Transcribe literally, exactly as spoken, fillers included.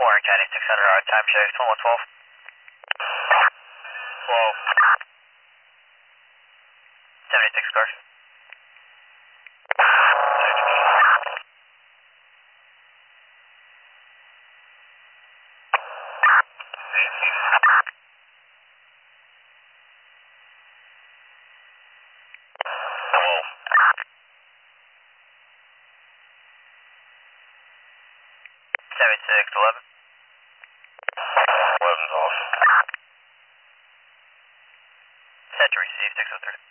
Warren County six hundred, our time check, twenty-one twelve. twelve. seventy-six car. seventy-six eleven. eleven's off. Set to receive six oh three.